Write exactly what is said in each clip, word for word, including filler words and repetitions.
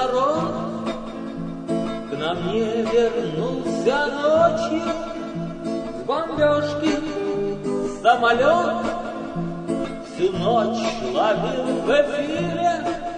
народ к нам не вернулся ночью с бомбежки самолет. Всю ночь ловил в эфире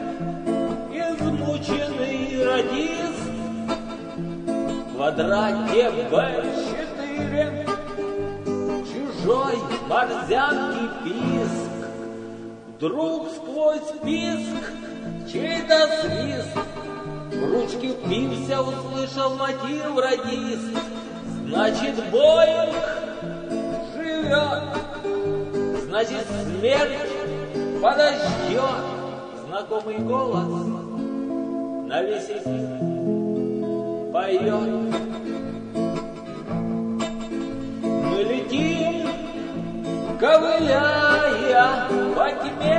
измученный радист в квадрате бэ четыре. Чужой морзянки писк, вдруг сквозь писк чей-то свист. В ручке впился, услышал мотив радист. Значит, Боинг живет, значит, смерть подождет. Знакомый голос на весь эфир поет. Мы летим, ковыляя во тьме.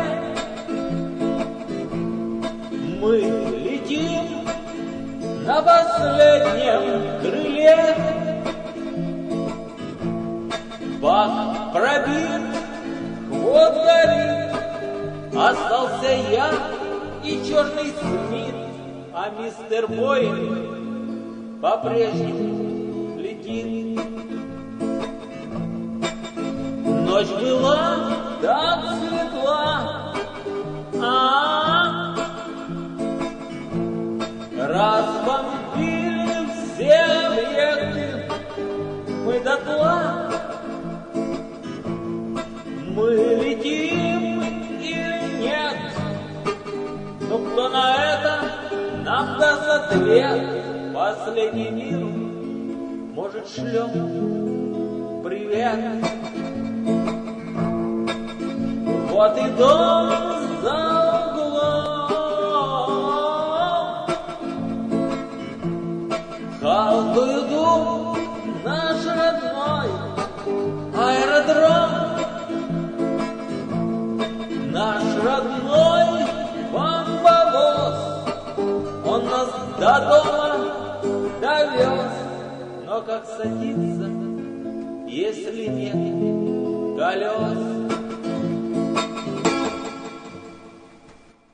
Мы летим на последнем крыле. Бак пробит, хвост горит, остался я и черный Смит, а мистер Боинг по-прежнему летит. Ночь была так светла, а разбомбили все объекты мы дотла. Мы летим или нет? Но кто на это нам даст ответ? Последний мир, может, шлем привет. Вот и дом за углом, Халдуй-Ду, наш родной аэродром. Наш родной бомбовоз, он нас до дома довез. Но как садиться, если нет колес?